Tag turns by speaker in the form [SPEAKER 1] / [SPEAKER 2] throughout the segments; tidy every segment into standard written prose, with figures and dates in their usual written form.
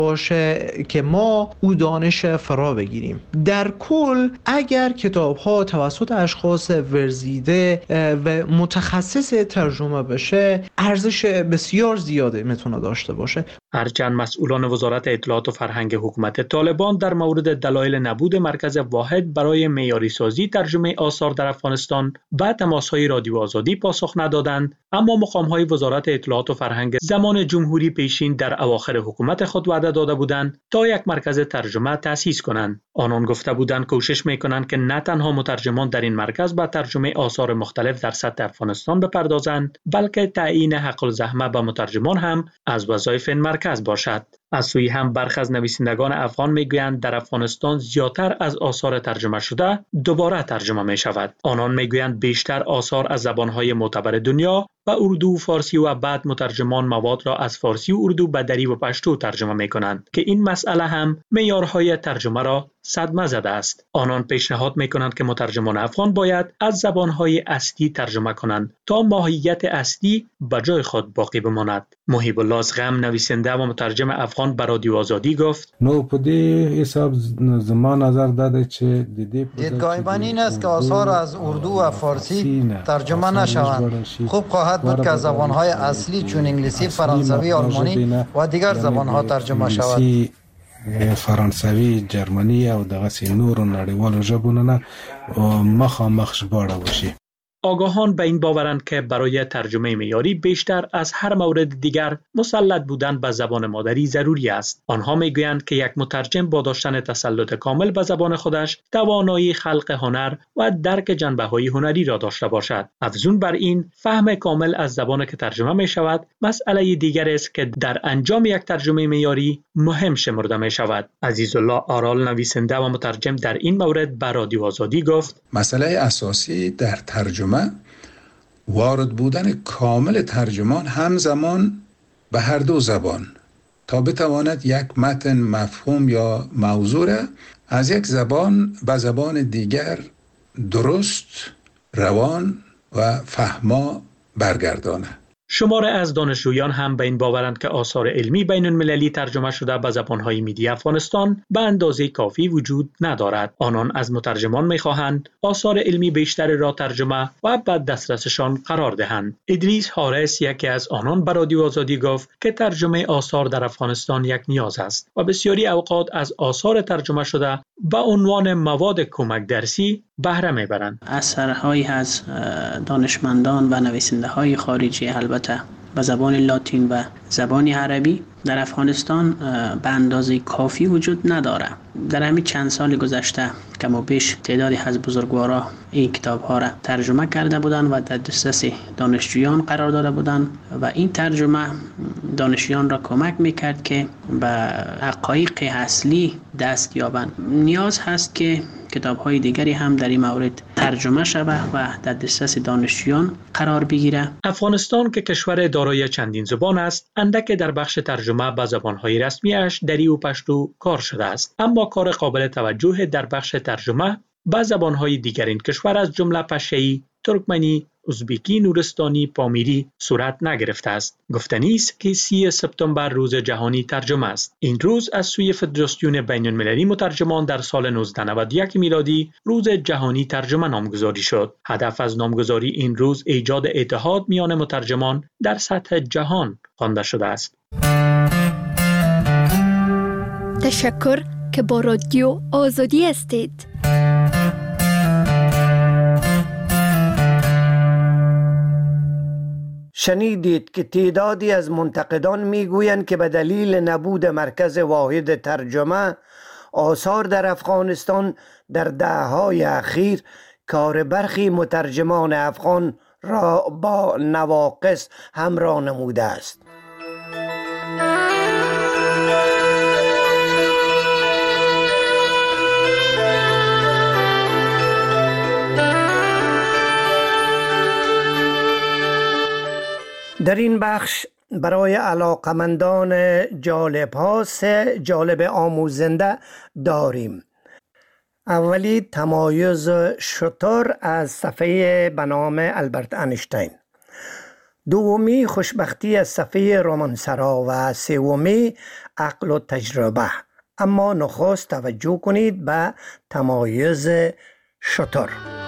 [SPEAKER 1] باشه که ما او دانش فرا بگیریم. در کل اگر کتاب ها توسط اشخاص ورزیده و متخصص ترجمه بشه، ارزش بسیار زیاده میتونه داشته باشه.
[SPEAKER 2] هرچند مسئولان وزارت اطلاعات و فرهنگ حکومت طالبان در مورد دلایل نبود مرکز واحد برای معیاری سازی ترجمه آثار در افغانستان به تماس‌های رادیو آزادی پاسخ ندادند، اما مقام‌های وزارت اطلاعات و فرهنگ زمان جمهوری پیشین در اواخر حکومت خود وعده داده بودند تا یک مرکز ترجمه تأسیس کنند. آنان گفته بودند کوشش می‌کنند که نه تنها مترجمان در این مرکز به ترجمه آثار مختلف در سطح افغانستان بپردازند، بلکه تعیین حق الزحمه به مترجمان هم از وظایف این مرکز باشد. از سوی هم برخی از نویسندگان افغان میگویند در افغانستان زیادتر از آثار ترجمه شده دوباره ترجمه می شود. آنان میگویند بیشتر آثار از زبانهای معتبر دنیا و اردو و فارسی و بعد مترجمان مواد را از فارسی و اردو به دری و پشتو ترجمه می کنند که این مسئله هم معیارهای ترجمه را صدمه زده است. آنان پیشنهاد می کنند که مترجمان افغان باید از زبانهای اصلی ترجمه کنند تا ماهیت اصلی به جای خود باقی بماند. محیب الله ازغم نویسنده و مترجم افغان به رادیو آزادی گفت:
[SPEAKER 3] نو په دې حساب زما نظر داده چې
[SPEAKER 4] دیدگاه من این است که آثار از اردو و فارسی ترجمه نشوند. خوب خواهد بود که از زبانهای اصلی چون انگلیسی، فرانسوی، آلمانی و دیگر زبانها ترجمه شود.
[SPEAKER 3] فرانسوي، جرمني او دغه نورو نړیوالو ژبونو نه مخامخ ژباړه وشي.
[SPEAKER 2] آگاهان به این باورند که برای ترجمه معیاری بیشتر از هر مورد دیگر مسلط بودن به زبان مادری ضروری است. آنها میگویند که یک مترجم با داشتن تسلط کامل به زبان خودش توانایی خلق هنر و درک جنبه‌های هنری را داشته باشد. افزون بر این، فهم کامل از زبان که ترجمه می شود مسئله دیگر است که در انجام یک ترجمه معیاری مهم شمرده می شود. عزیزالله آرال نویسنده و مترجم در این مورد به رادیو آزادی گفت:
[SPEAKER 5] مسئله اساسی در ترجمه وارد بودن کامل ترجمان همزمان به هر دو زبان تا بتواند یک متن مفهوم یا موضوع را از یک زبان به زبان دیگر درست، روان و فهما برگرداند.
[SPEAKER 2] شماره از دانشجویان هم به این باورند که آثار علمی بین المللی ترجمه شده به زبانهای میدی افغانستان به اندازه کافی وجود ندارد. آنان از مترجمان می‌خواهند آثار علمی بیشتر را ترجمه و به دسترسشان قرار دهند. ادریس حارس یکی از آنان به رادیو آزادی گفت که ترجمه آثار در افغانستان یک نیاز است و بسیاری اوقات از آثار ترجمه شده به عنوان مواد کمک درسی بهره میبرند.
[SPEAKER 6] اثرهایی از دانشمندان و نویسنده‌های خارجی البته به زبان لاتین و زبان عربی در افغانستان به اندازه کافی وجود نداره. در همین چند سال گذشته کم و بیش تعدادی از بزرگوارا این کتاب‌ها را ترجمه کرده بودند و در دسترس دانشجویان قرار داده بودند و این ترجمه دانشجویان را کمک میکرد که به حقایق اصلی دست یابند. نیاز هست که کتاب‌های دیگری هم در این مورد ترجمه شود و در دسترس دانشجویان قرار بگیرد.
[SPEAKER 2] افغانستان که کشور دارای چندین زبان است، اندک در بخش ترجمه به زبان‌های رسمیش دری و پشتو کار شده است، اما کار قابل توجه در بخش ترجمه به زبان‌های دیگر این کشور از جمله پشه‌ای، ترکمنی، ازبکی، نورستانی، پامیری صورت نگرفته است. گفتنی است که 30 سپتامبر روز جهانی ترجمه است. این روز از سوی فدراسیون بین المللی مترجمان در سال 1991 میلادی روز جهانی ترجمه نامگذاری شد. هدف از نامگذاری این روز ایجاد اتحاد میان مترجمان در سطح جهان خوانده شده است.
[SPEAKER 7] تشکر که با رادیو آزادی هستید.
[SPEAKER 8] شنیدید که تعدادی از منتقدان میگویند که به دلیل نبود مرکز واحد ترجمه آثار در افغانستان در دهه‌های اخیر کار برخی مترجمان افغان را با نواقص همراه نموده است. در این بخش برای علاقمندان جالب آموزنده داریم. اولی تمایز شتر از صفحه به نام البرت انیشتین. دومی خوشبختی از صفحه رومانسرا و سومی عقل و تجربه. اما نخست توجه کنید به تمایز شتر.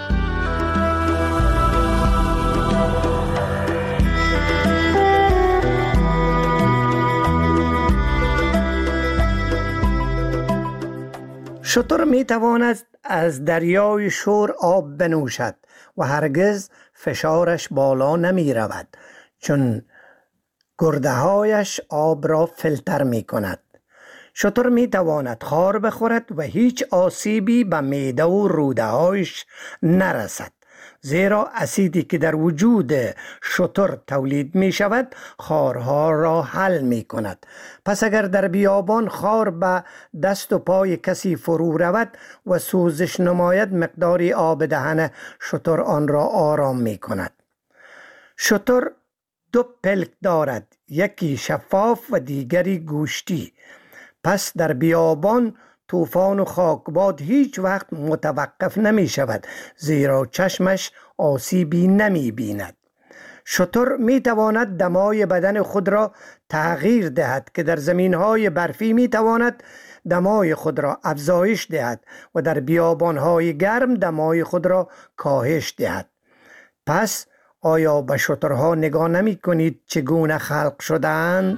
[SPEAKER 8] شتر می تواند از دریای شور آب بنوشد و هرگز فشارش بالا نمی رود، چون گرده هایش آب را فیلتر می کند. شتر می تواند خار بخورد و هیچ آسیبی به معده و روده هایش نرسد، زیرا اسیدی که در وجود شتر تولید می شود خارها را حل می کند. پس اگر در بیابان خار به دست و پای کسی فرو رود و سوزش نماید، مقداری آب دهن شتر آن را آرام می کند. شتر 2 پلک دارد، یکی شفاف و دیگری گوشتی. پس در بیابان طوفان و خاکباد هیچ وقت متوقف نمی شود، زیرا چشمش آسیبی نمی بیند. شتر می تواند دمای بدن خود را تغییر دهد که در زمینهای برفی می تواند دمای خود را افزایش دهد و در بیابانهای گرم دمای خود را کاهش دهد. پس آیا به شترها نگاه نمی کنید چگونه خلق شدند؟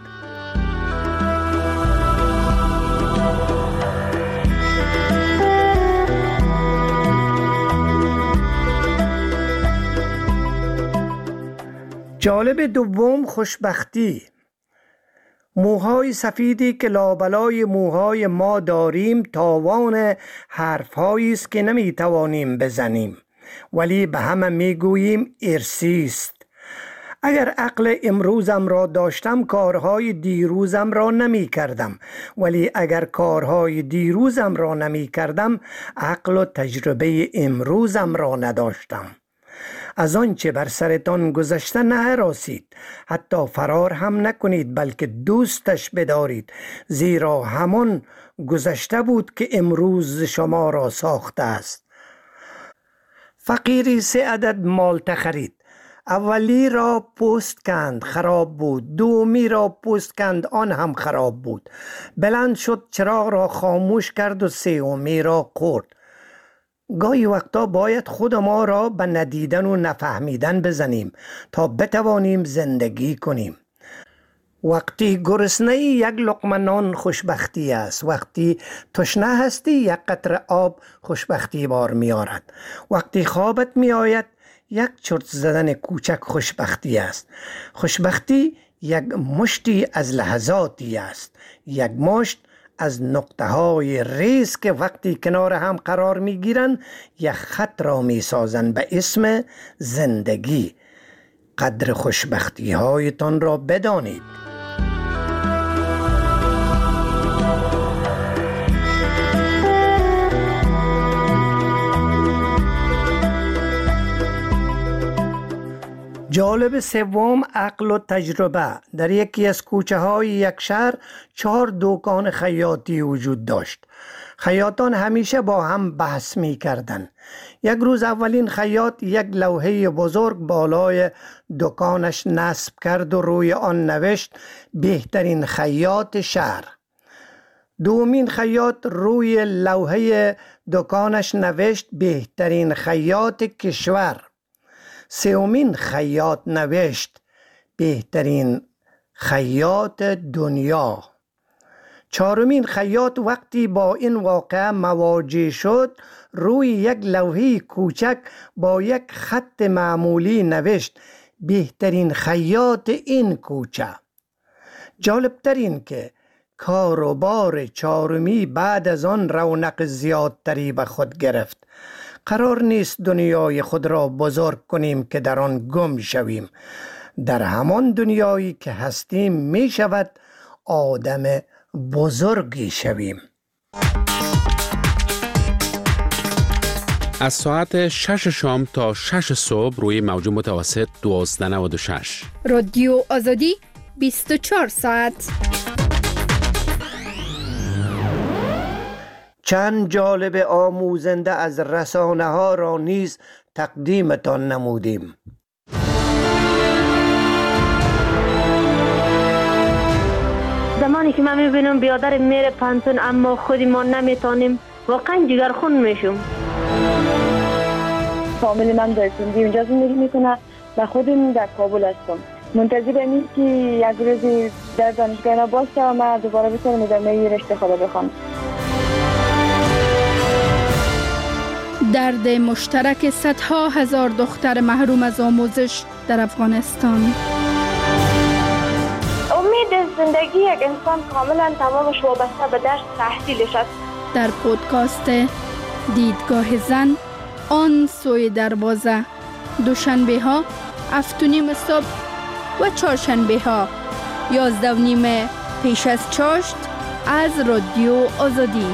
[SPEAKER 8] جالب دوم خوشبختی. موهای سفیدی که لابلای موهای ما داریم تاوان حرفهایی است که نمی توانیم بزنیم، ولی به همه می گوییم ارثی است. اگر عقل امروزم را داشتم کارهای دیروزم را نمی کردم، ولی اگر کارهای دیروزم را نمی کردم عقل و تجربه امروزم را نداشتم. از آنچه بر سرتان گذشته نهراسید، حتی فرار هم نکنید، بلکه دوستش بدارید، زیرا همان گذشته بود که امروز شما را ساخته است. فقیری 3 عدد مالته خرید. اولی را پوست کند، خراب بود. دومی را پوست کند، آن هم خراب بود. بلند شد، چراغ را خاموش کرد و سومی را خورد. گاهی وقتا باید خود ما را به ندیدن و نفهمیدن بزنیم تا بتوانیم زندگی کنیم. وقتی گرسنه‌ای 1 لقمه نان خوشبختی است. وقتی تشنه هستی 1 قطره آب خوشبختی بار می آرد. وقتی خوابت می آید 1 چرت زدن کوچک خوشبختی است. خوشبختی 1 مشتی از لحظاتی است، 1 مشت از نقطه های ریز که وقتی کنار هم قرار می گیرن 1 خط را می سازن به اسم زندگی. قدر خوشبختی هایتان را بدانید. جالب سوم عقل و تجربه. در یکی از کوچه های یک شهر 4 دکان خیاطی وجود داشت. خیاطان همیشه با هم بحث می کردن. یک روز اولین خیاط 1 لوحه بزرگ بالای دکانش نصب کرد و روی آن نوشت بهترین خیاط شهر. دومین خیاط روی لوحه دکانش نوشت بهترین خیاط کشور. سومین خیاط نوشت بهترین خیاط دنیا. 4مین خیاط وقتی با این واقعه مواجه شد روی 1 لوحه کوچک با 1 خط معمولی نوشت بهترین خیاط این کوچه. جالبتر این که کاروبار 4می بعد از آن رونق زیادتری به خود گرفت. قرار نیست دنیای خود را بزرگ کنیم که در آن گم شویم. در همان دنیایی که هستیم می شود آدم بزرگی شویم.
[SPEAKER 9] از ساعت 6 شام تا 6 صبح روی موج متوسط 1296
[SPEAKER 7] رادیو آزادی 24 ساعت.
[SPEAKER 8] چند جالب آموزنده از رسانه ها را نیز تقدیمتان نمودیم.
[SPEAKER 10] زمانی که من میبینم بیادر میره پانتون اما خودی ما نمیتونیم، واقعا جگرخون میشم.
[SPEAKER 11] فامیل من در سندی اونجا زندگی میکنه و خودم در کابل هستم. منتظر اینم که یک روزی در دانشگاه باشه و من دوباره بتونم ادامه رشته خود بخونم.
[SPEAKER 7] درد مشترک صدها هزار دختر محروم از آموزش در افغانستان.
[SPEAKER 11] امید زندگی یک انسان کاملا تمامش وابسته به درس تحصیلش است.
[SPEAKER 7] در پودکاست دیدگاه زن آن سوی دروازه، دوشنبه ها 7:30 صبح و چهارشنبه ها 11:30 پیش از چاشت از رادیو آزادی.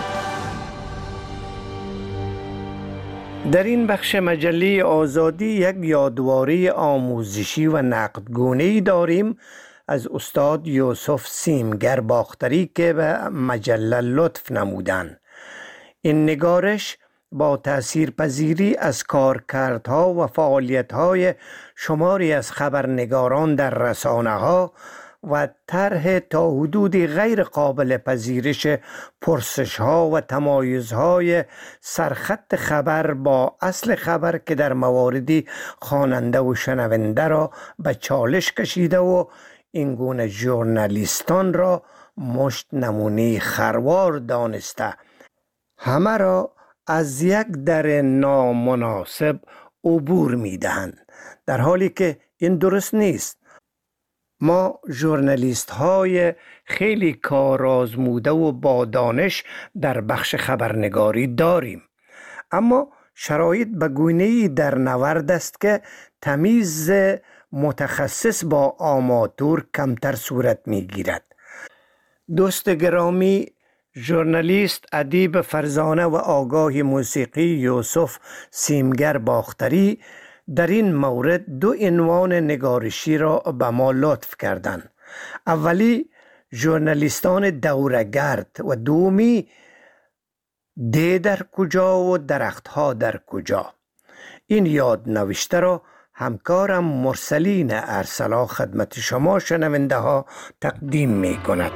[SPEAKER 8] در این بخش مجله آزادی یک یادواری آموزشی و نقدگونه‌ای داریم از استاد یوسف سیمگر باختری که به مجله لطف نمودند. این نگارش با تأثیرپذیری از کارکردها و فعالیت‌های شماری از خبرنگاران در رسانه‌ها و طرح تا حدودی غیر قابل پذیرش پرسش‌ها و تمایزهای سرخط خبر با اصل خبر که در مواردی خواننده و شنونده را به چالش کشیده و این گونه ژورنالیستان را مشت نمونه خروار دانسته همه را از یک در نامناسب عبور می‌دهند، در حالی که این درست نیست. ما ژورنالیست های خیلی کارآزموده و با دانش در بخش خبرنگاری داریم، اما شرایط به گونه‌ای در نورد است که تمیز متخصص با آماتور کمتر صورت می‌گیرد. دوست گرامی، ژورنالیست، ادیب فرزانه و آگاه موسیقی یوسف سیمگر باختری در این مورد دو عنوان نگارشی را به ما لطف کردند. اولی ژورنالیستان دوره‌گرد و دومی ده در کجا و درختها در کجا. این یاد نوشته را همکارم مرسلین ارسلا خدمت شما شنونده ها تقدیم می کند.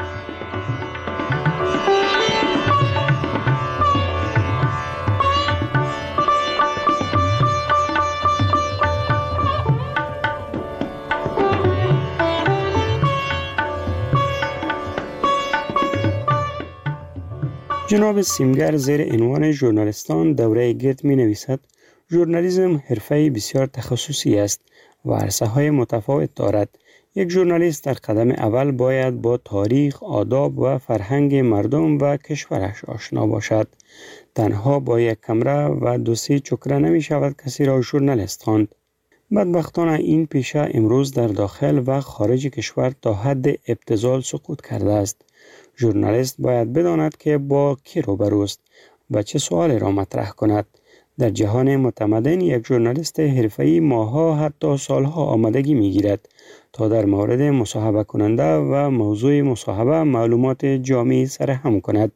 [SPEAKER 12] جناب سیمگر زیر عنوان ژورنالیستان دوره گرد می نویسد: ژورنالیسم حرفه‌ای بسیار تخصصی است و عرصه‌های متفاوت دارد. یک ژورنالیست در قدم اول باید با تاریخ، آداب و فرهنگ مردم و کشورش آشنا باشد. تنها با یک کمره و دو سه چکره نمی شود کسی را ژورنالیست خواند. بدبختانه این پیشه امروز در داخل و خارج کشور تا حد ابتذال سقوط کرده است. ژورنالیست باید بداند که با کی روبروست و چه سوالی را مطرح کند. در جهان متمدن یک ژورنالیست حرفه‌ای ماه‌ها حتی سالها آمادگی می‌گیرد تا در مورد مصاحبه کننده و موضوع مصاحبه معلومات جامعی سرهم کند.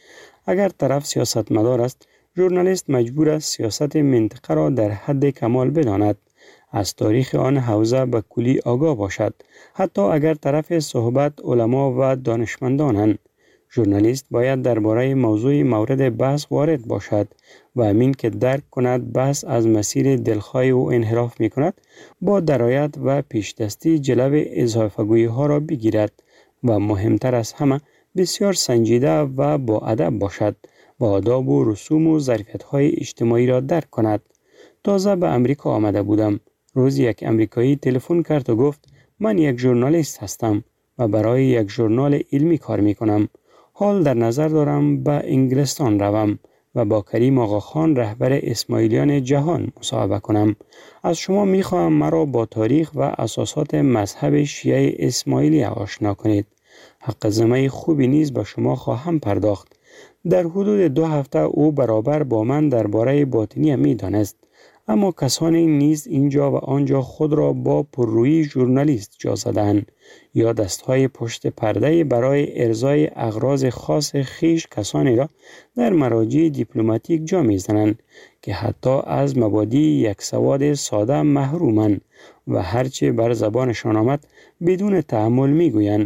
[SPEAKER 12] اگر طرف سیاستمدار است، ژورنالیست مجبور است سیاست منطقه را در حد کمال بداند، از تاریخ آن حوزه به کلی آگاه باشد، حتی اگر طرف صحبت علما و دانشمندانند. ژورنالیست باید درباره موضوع مورد بحث وارد باشد و همین که درک کند بحث از مسیر دلخواه او انحراف می کند، با درایت و پیشدستی جلو اضافه‌گویی ها را بگیرد و مهمتر از همه بسیار سنجیده و با ادب باشد و آداب و رسوم و ظرفیت‌های اجتماعی را درک کند. تازه به امریکا آمده بودم. روز یک امریکایی تلفن کرد و گفت: من یک ژورنالیست هستم و برای یک ژورنال علمی کار می کنم. حال در نظر دارم به انگلستان روم و با کریم آقاخان رهبر اسماعیلیان جهان مصاحبه کنم. از شما می خواهم مرا با تاریخ و اساسات مذهب شیعه اسماعیلی آشنا کنید. حق زمه خوبی نیز به شما خواهم پرداخت. در حدود 2 هفته او برابر با من درباره باطنی می دانست. اما کسانی نیز اینجا و آنجا خود را با پررویی ژورنالیست جا زدند یا دستهای پشت پرده برای ارضای اغراض خاص خیش کسانی را در مراجع دیپلماتیک جا می‌زنند که حتی از مبادی یک سواد ساده محرومند و هرچه بر زبانشان آمد بدون تأمل می‌گویند.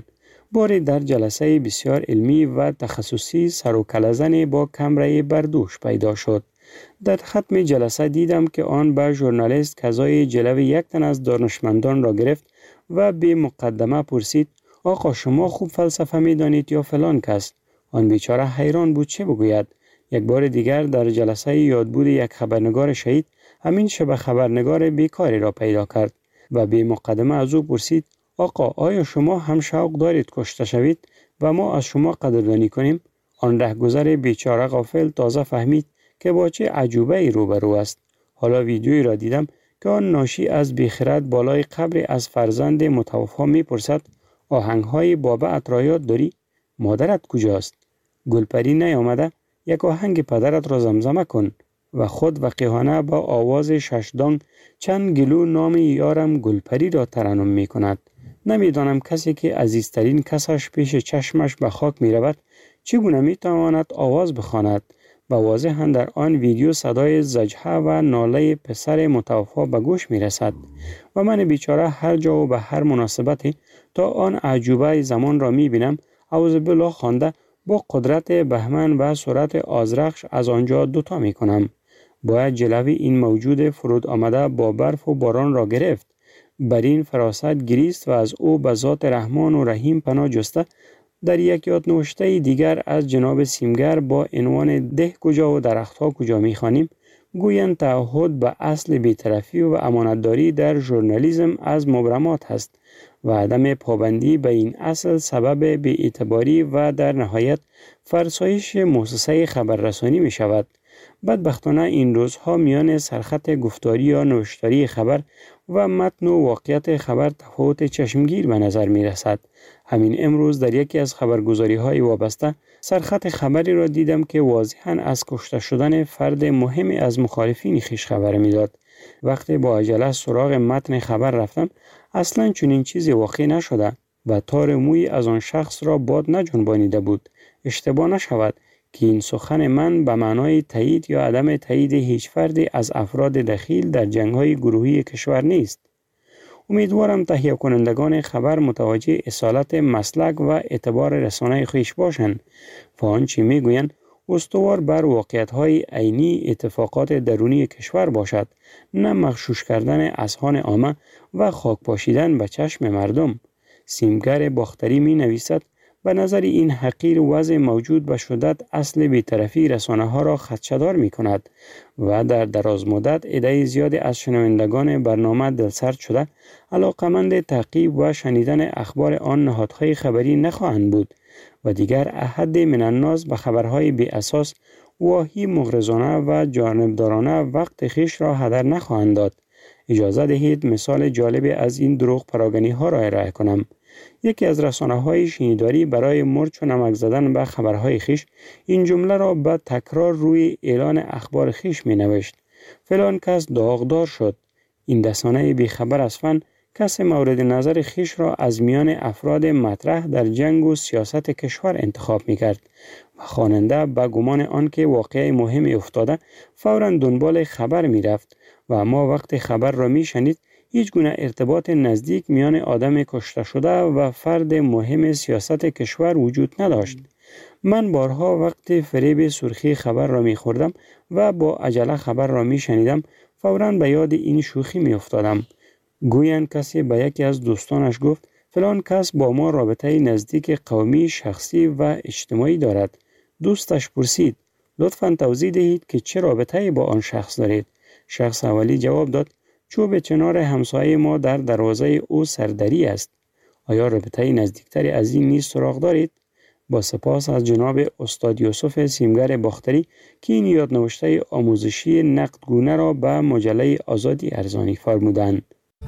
[SPEAKER 12] باری در جلسه بسیار علمی و تخصصی سر و کله‌زنی با کمره بردوش پیدا شد. در ختم جلسه دیدم که آن به ژورنالیست کزای جلو یک تن از دانشمندان را گرفت و به مقدمه پرسید: آقا شما خوب فلسفه می دانید یا فلان کس؟ آن بیچاره حیران بود چه بگوید. یک بار دیگر در جلسه یادبود یک خبرنگار شهید همین شب خبرنگار بیکاری را پیدا کرد و به مقدمه از او پرسید: آقا آیا شما هم شوق دارید کشته شوید و ما از شما قدردانی کنیم؟ آن رهگذر بیچاره غافل تازه فهمید که با چه عجوبه ای روبرو است. حالا ویدیویی را دیدم که آن ناشی از بیخرد بالای قبر از فرزند متوفا میپرسد: آهنگ‌های بابت را یاد داری؟ مادرت کجاست؟ گلپری نیامده؟ یک آهنگ پدرت را زمزمه کن. و خود وقیحانه با آواز ششدانگ چند گلو نام یارم گلپری را ترنم می کند. نمیدانم کسی که عزیزترین کسش پیش چشمش به خاک می رود چگونه می تواند آواز بخواند. و واضحاً در آن ویدیو صدای زجحه و ناله پسر متوفا به گوش می رسد و من بیچاره هر جا و به هر مناسبتی تا آن عجوبه زمان را می بینم اعوذ بالله خوانده با قدرت بهمن و سرعت آذرخش از آنجا دوتا می کنم. باید جلوی این موجود فرود آمده با برف و باران را گرفت. بر این فراست گریست و از او به ذات رحمان و رحیم پناه جسته. در یک یادنوشته دیگر از جناب سیمگر با عنوان ده کجا و درختها کجا می خوانیم گویند تعهد به اصل بی‌طرفی و امانتداری در ژورنالیسم از مبرمات است و عدم پابندی به این اصل سبب بی‌اعتباری و در نهایت فرسایش مؤسسه خبررسانی می شود. بدبختانه این روزها میان سرخط گفتاری یا نوشتاری خبر و متن و واقعیت خبر تفاوت چشمگیر به نظر می رسد. همین امروز در یکی از خبرگزاری های وابسته سرخط خبری را دیدم که واضحاً از کشته شدن فرد مهمی از مخالفین خویش خبر می داد. وقتی با عجله سراغ متن خبر رفتم اصلاً چنین چیزی واقع نشده و تار موی از آن شخص را باد نجنبانیده بود. اشتباه نشود که این سخن من به معنای تایید یا عدم تایید هیچ فردی از افراد دخیل در جنگ‌های گروهی کشور نیست. امیدوارم تهیه کنندگان خبر متوجه اصالت مسلک و اعتبار رسانه خویش باشند و آنچه میگویند استوار بر واقعیت‌های عینی اتفاقات درونی کشور باشد، نه مغشوش کردن اذهان عامه و خاک پاشیدن به چشم مردم. سیمگر باختری می نویسد: به نظر این حقیر وضع موجود به شدت اصل بی‌طرفی رسانه‌ها را خدشه‌دار می‌کند و در دراز مدت عده زیادی از شنوندگان برنامه دلسرد شده علاقمند تعقیب و شنیدن اخبار آن نهادهای خبری نخواهند بود و دیگر احد من الناس به خبرهای بی اساس واهی مغرضانه و جانبدارانه وقت خویش را هدر نخواهند داد. اجازه دهید مثال جالبی از این دروغ پراگنی‌ها را ارائه کنم. یکی از رسانه‌های شنیداری برای مرچ و نمک زدن به خبرهای خویش این جمله را به تکرار روی اعلان اخبار خویش می نوشت: فلان کس داغدار شد. این رسانه بیخبر از فن کس مورد نظر خویش را از میان افراد مطرح در جنگ و سیاست کشور انتخاب می کرد و خواننده به گمان آنکه واقعه مهمی افتاده فوراً دنبال خبر می رفت و اما وقت خبر را می شنید هیچ گونه ارتباط نزدیک میان آدم کشته شده و فرد مهم سیاست کشور وجود نداشت. من بارها وقت فریب سرخی خبر را می خوردم و با عجله خبر را می شنیدم فوراً به یاد این شوخی می افتادم. گویند کسی به یکی از دوستانش گفت: فلان کس با ما رابطه نزدیک قومی، شخصی و اجتماعی دارد. دوستش پرسید: لطفاً توضیح دهید که چه رابطه‌ای با آن شخص دارید. شخص اولی جواب داد: چوب چنار همسایه ما در دروازه او سردری است. آیا رابطه نزدیکتری از این نیز سراغ دارید؟ با سپاس از جناب استاد یوسف سیمگر باختری که این یادنوشته آموزشی نقدگونه را به مجله آزادی ارزانی فرمودند.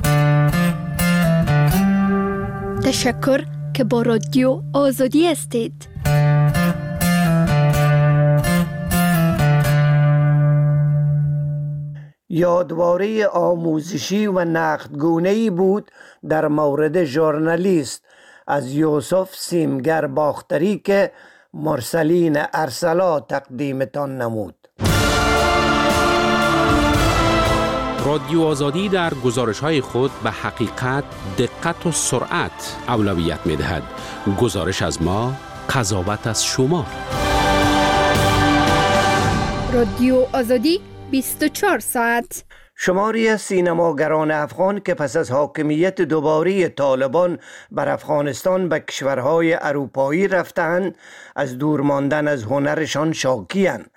[SPEAKER 7] تشکر که با رادیو آزادی هستید.
[SPEAKER 8] یادواره آموزشی و نقدگونه‌ای بود در مورد ژورنالیست از یوسف سیمگر باختری که مرسلین ارسلا تقدیمتان نمود.
[SPEAKER 9] رادیو آزادی در گزارش‌های خود به حقیقت، دقت و سرعت اولویت می‌دهد. گزارش از ما، قضاوت از شما.
[SPEAKER 7] رادیو آزادی 24 ساعت.
[SPEAKER 8] شماری از سینماگران افغان که پس از حاکمیت دوباره طالبان بر افغانستان به کشورهای اروپایی رفتند، از دور ماندن از هنرشان شاکی‌اند.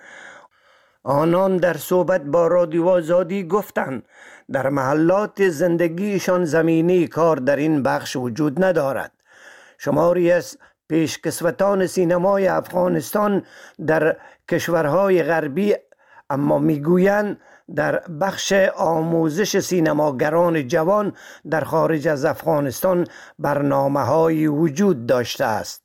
[SPEAKER 8] آنان در صحبت با رادیو آزادی گفتند در محلات زندگیشان زمینه کار در این بخش وجود ندارد. شماری از پیشکسوتان سینمای افغانستان در کشورهای غربی اما میگویند در بخش آموزش سینماگران جوان در خارج از افغانستان برنامه‌هایی وجود داشته است.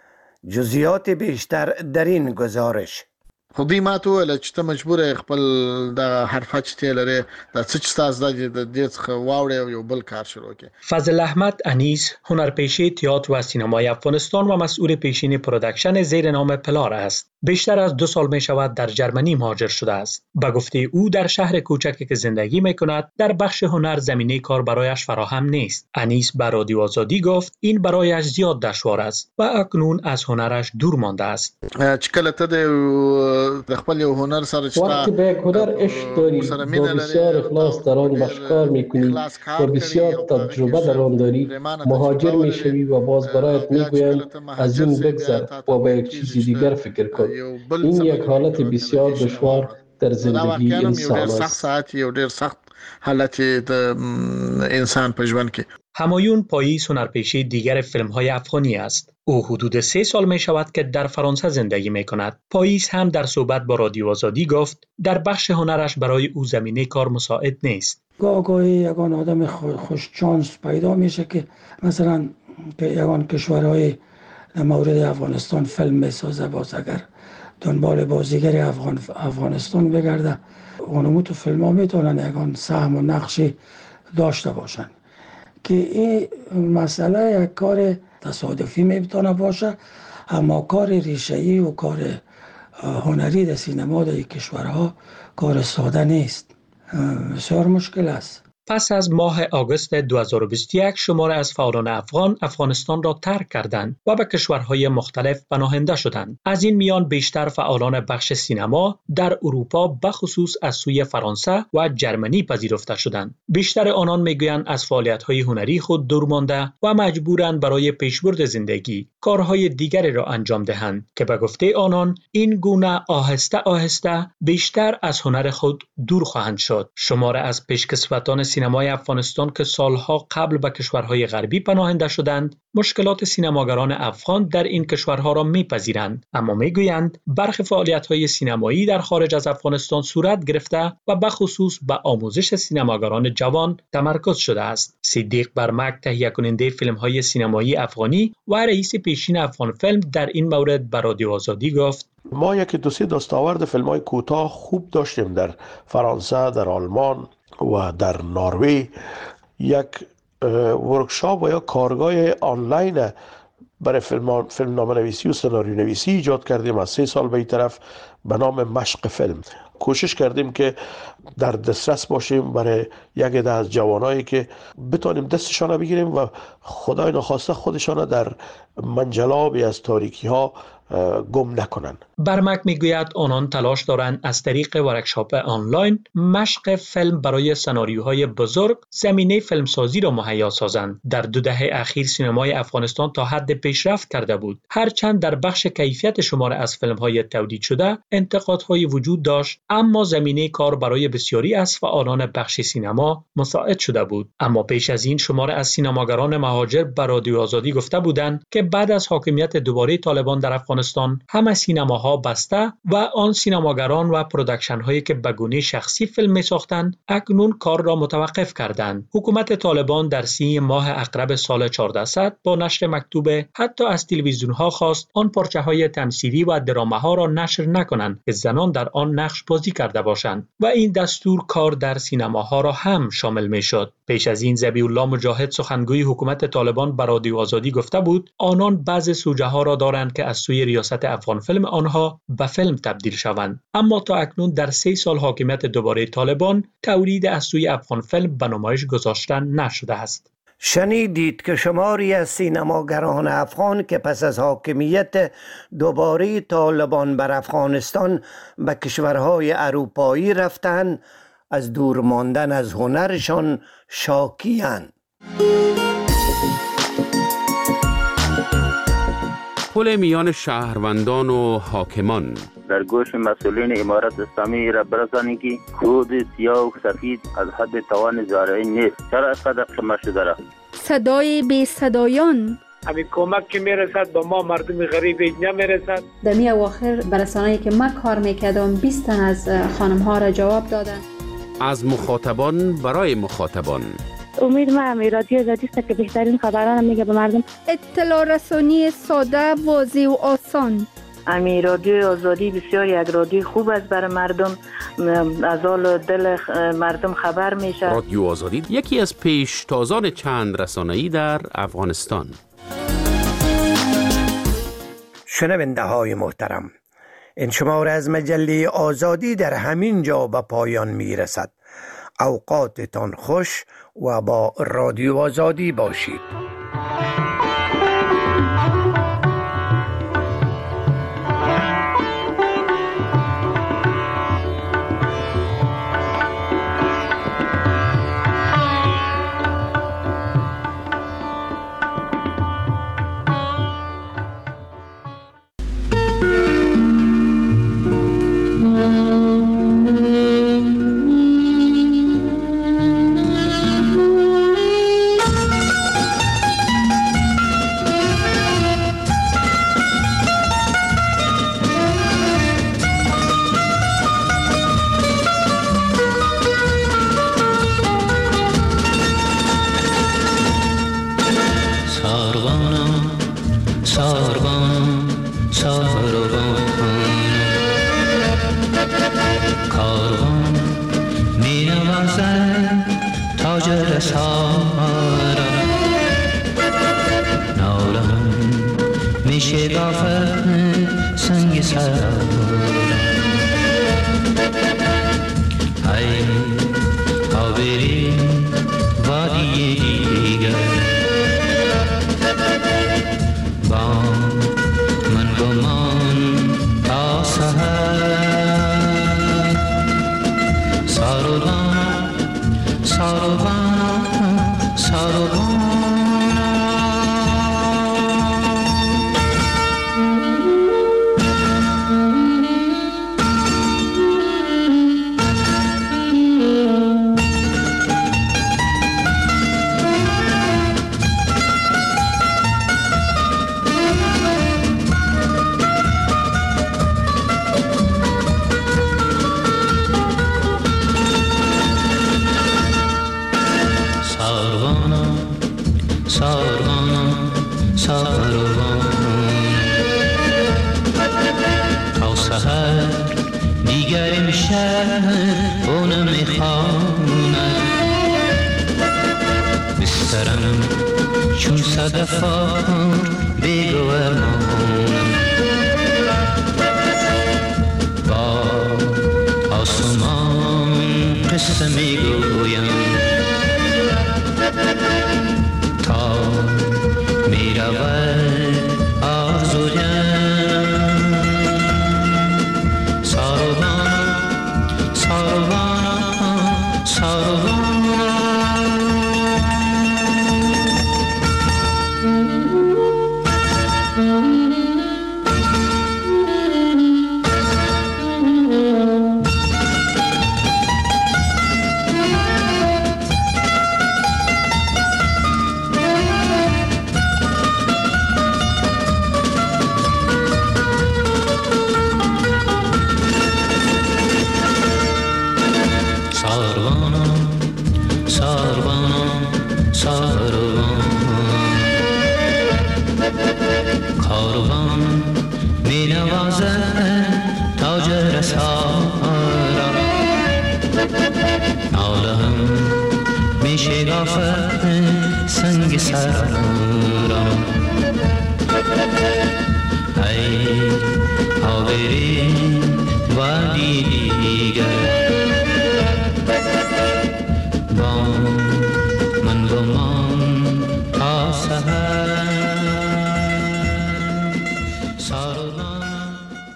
[SPEAKER 8] جزئیات بیشتر در این گزارش.
[SPEAKER 13] خو دوی ما ته ویل چې ته مجبور خپل د حرفه چې تی لرې د څه چې تاسو د دې څخه واوړې او یو بل کار شروع کړې.
[SPEAKER 2] فضل احمد انیس هنرپیشه تئاتر و سینمای افغانستان و مسئول پیشین پروداکشن زیر نام پلار است. بیشتر از 2 سال می شود در جرمنی مهاجر شده است. به گفته او در شهر کوچکی که زندگی می کند در بخش هنر زمینه کار برایش فراهم نیست. انیس به رادیو آزادی گفت این برایش زیاد دشوار است و اکنون از هنرش دور مانده است.
[SPEAKER 13] چې کله ته د خپل هنر سره چې
[SPEAKER 14] وقتی به هنر عشق داری با بسیار اخلاص در آن کار میکنی و بسیار تجربه در آن داری، مهاجر میشوی و باز برایت میگویند از این بگذر و به یک چیز دیگر فکر کن. این یک حالت بسیار دشوار در زندگی انسان است.
[SPEAKER 13] یو ډیر سخت حالت د انسان په ژوند کې.
[SPEAKER 2] همایون پاییز هنرپیشه دیگر فیلم‌های افغانی است. او حدود 3 سال می شود که در فرانسه زندگی می کند. پاییز هم در صحبت با رادیو آزادی گفت در بخش هنرش برای او زمینه کار مساعد نیست.
[SPEAKER 15] گاهی یگان آدم خوش چانس پیدا میشه که مثلا یگان کشورهای مورد افغانستان فیلم میسازه، باز اگر دنبال بازیگر افغانستان بگرده، اونمو تو فیلم ها میتونن یگان سهم و نقشی داشته باشن که این مسئله یک کار تصادفی میتونه باشه، اما کار ریشه‌ای و کار هنری در سینما در کشورها کار ساده نیست، بسیار مشکل است.
[SPEAKER 2] پس از ماه آگوست 2021 شمار از فعالان افغان افغانستان را ترک کردند و به کشورهای مختلف پناهنده شدند. از این میان بیشتر فعالان بخش سینما در اروپا به خصوص از سوی فرانسه و جرمنی پذیرفته شدند. بیشتر آنان میگویند از فعالیت‌های هنری خود دور مانده و مجبورند برای پیشبرد زندگی کارهای دیگری را انجام دهند که به گفته آنان این گونه آهسته آهسته بیشتر از هنر خود دور خواهند شد. شمار از پیشکسوتان سینمای افغانستان که سالها قبل به کشورهای غربی پناهنده شدند، مشکلات سینماگران افغان در این کشورها را میپذیرند، اما میگویند برخی فعالیت‌های سینمایی در خارج از افغانستان صورت گرفته و به خصوص به آموزش سینماگران جوان تمرکز شده است. صدیق برمک تهیه کننده فیلم‌های سینمایی افغانی و رئیس پیشین افغان فیلم در این مورد به رادیو آزادی گفت
[SPEAKER 16] ما یک دوسیه دستاورد فیلم‌های کوتاه خوب داشتیم در فرانسه، در آلمان و در نروژ. یک ورکشاپ و یا کارگاه آنلاین برای فیلمنامه نویسی و سناریو نویسی ایجاد کردیم از 3 سال به این طرف به نام مشق فیلم. کوشش کردیم که در دسترس باشیم برای یک عده از جوانایی که بتونیم دستشان بگیریم و خدای نخواسته خودشان در منجلابی از تاریکی ها گم نکنن.
[SPEAKER 2] برمک میگوید آنان تلاش دارند از طریق ورکشاپ آنلاین مشق فیلم برای سناریوهای بزرگ زمینه فیلمسازی را مهیا سازند. در 2 دهه اخیر سینمای افغانستان تا حد پیشرفت کرده بود، هرچند در بخش کیفیت شمار از فیلم‌های تولید شده انتقادهای وجود داشت، اما زمینه کار برای بسیاری از فعالان بخش سینما مساعد شده بود. اما پیش از این شمار از سینماگران مهاجر به رادیو آزادی گفته بودند که بعد از حاکمیت دوباره طالبان در افغانستان همه سینماها بسته و آن سینماگران و پروداکشن هایی که به گونه شخصی فیلم می ساختند اکنون کار را متوقف کردند. حکومت طالبان در 3 ماه اقرب سال 1400 با نشر مکتوب حتی از تلویزیون ها خواست آن پارچه های تمثیلی و درامه ها را نشر نکنند که زنان در آن نقش بازی بازی کرده باشند و این دستور کار در سینماها را هم شامل می شد. پیش از این ذبیح الله مجاهد سخنگوی حکومت طالبان بر رادیو آزادی گفته بود آنان بعض سوژه ها را دارند که از سوی ریاست افغان فیلم آنها به فیلم تبدیل شوند، اما تا اکنون در 3 سال حاکمیت دوباره طالبان تولید از سوی افغان فیلم به نمایش گذاشته نشده است.
[SPEAKER 8] شنیدید که شماری از سینماگران افغان که پس از حاکمیت دوباره طالبان بر افغانستان به کشورهای اروپایی رفتند از دور ماندن از هنرشان شاکی‌اند.
[SPEAKER 9] پل میان شهروندان و حاکمان
[SPEAKER 17] در گوش مسئولین امارت اسلامی را برسانی که کود سیاه و سفید از حد توان زارعی نیست. چرا اینقدر خمه شده را؟
[SPEAKER 7] صدای بی صدایان
[SPEAKER 18] همین کمک که میرسد به ما مردم غریب نمیرسد.
[SPEAKER 19] در می اواخر برسانه‌ای که من کار میکردم 20 تن از خانم ها را جواب دادن.
[SPEAKER 9] از مخاطبان برای مخاطبان.
[SPEAKER 11] امید من رادیو آزادی است که بهترین خبران میگه به مردم.
[SPEAKER 7] اطلاع رسانی ساده، واضح و آسان.
[SPEAKER 20] امی رادیو آزادی بسیار یک رادیو خوب است برای مردم، از حال دل مردم خبر میشه.
[SPEAKER 9] رادیو آزادی یکی از پیشتازان چند رسانه‌ای در افغانستان.
[SPEAKER 8] شنونده های محترم، این شماره از مجله آزادی در همین جا به پایان میرسد. اوقاتتان خوش و با رادیو آزادی باشید.
[SPEAKER 21] کاروان می نوازد تاج رسالت شگافت سنگ سرارم ای آوری